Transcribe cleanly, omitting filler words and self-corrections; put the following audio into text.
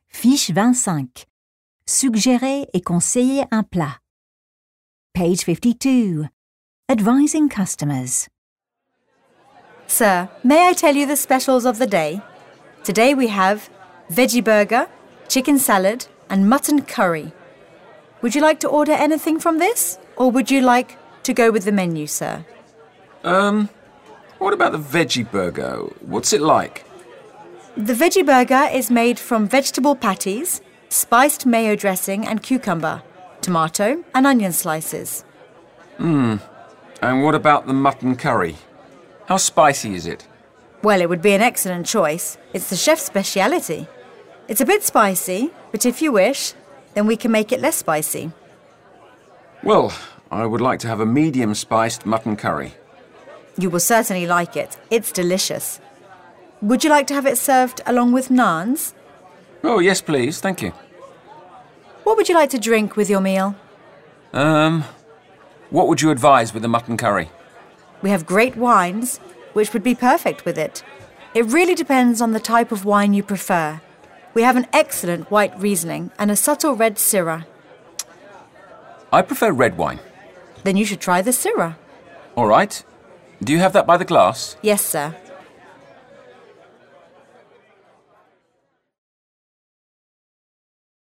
Fiche 25. Suggérer et conseiller un plat. Page 52. Advising customers. Sir, may I tell you the specials of the day? Today we have veggie burger, chicken salad, and mutton curry. Would you like to order anything from this? Or would you like to go with the menu, sir? What about the veggie burger? What's it like? The veggie burger is made from vegetable patties, spiced mayo dressing and cucumber, tomato and onion slices. And what about the mutton curry? How spicy is it? Well, it would be an excellent choice. It's the chef's speciality. It's a bit spicy, but if you wish, then we can make it less spicy. Well, I would like to have a medium-spiced mutton curry. You will certainly like it. It's delicious. Would you like to have it served along with naans? Oh, yes, please. Thank you. What would you like to drink with your meal? What would you advise with the mutton curry? We have great wines, which would be perfect with it. It really depends on the type of wine you prefer. We have an excellent white Riesling and a subtle red Syrah. I prefer red wine. Then you should try the Syrah. All right. Do you have that by the glass? Yes, sir.